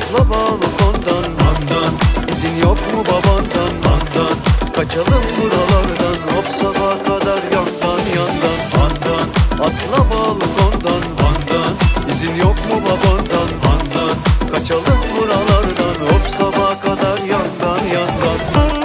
Atla balkondan handan, izin yok mu babandan handan. Kaçalım buralardan, of sabaha kadar yandan yandan handan. Atla balkondan handan, izin yok mu babandan handan. Kaçalım buralardan, of sabaha kadar yandan yandan.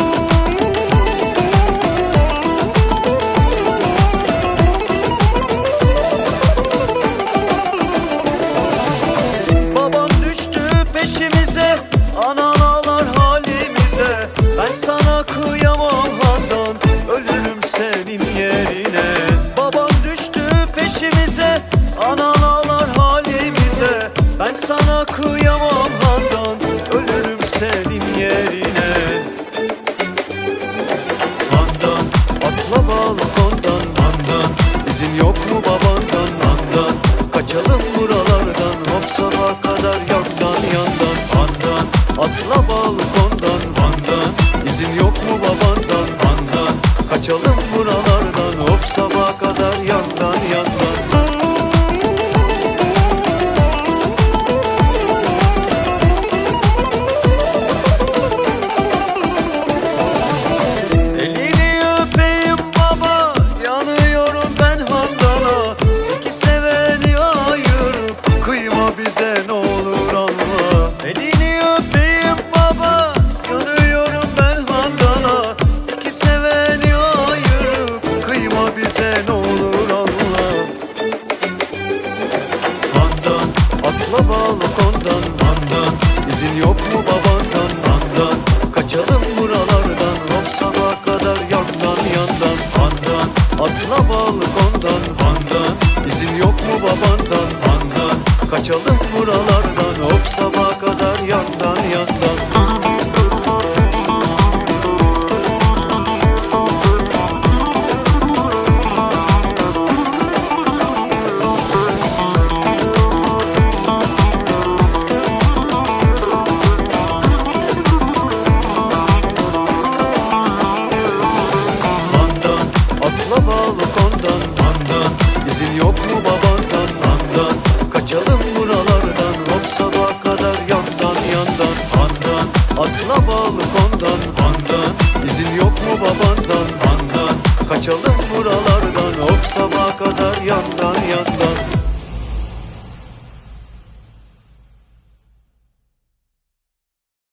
Babam düştü peşimize, anan ağlar halimize. Ben sana kıyamam handan, ölürüm senin yerine. Babam düştü peşimize, anan ağlar halimize. Ben sana kıyamam handan, ölürüm senin yerine. Handan, atla balkondan handan, izin yok mu babandan handan. Kaçalım buralardan, of sabaha kadar yandan yandan handan. Atla balkondan handan, izin yok mu babandan handan. Kaçalım buralardan, of sabaha kadar yandan yandan. Elini öpeyim baba, yanıyorum ben handana. İki seveni ayırıp kıyma bize ne olur anla. Elini öpeyim baba, yanıyorum ben handana. İki seveni ayırıp kıyma bize ne olur anla. Handan, atla balkondan handan, izin yok mu babandan handan. Kaçalım buralardan, of sabaha kadar yandan yandan handan. Atla balkondan handan, izin yok mu babandan handan. Kaçalım buralardan, of sabaha kadar yandan yandan. Handan, atla balkondan handan, izin yok mu babandan handan. Kaçalım buralardan, of sabaha kadar yandan yandan handan. Atla balkondan handan, izin yok mu babandan handan. Kaçalım buralardan, of sabaha kadar yandan.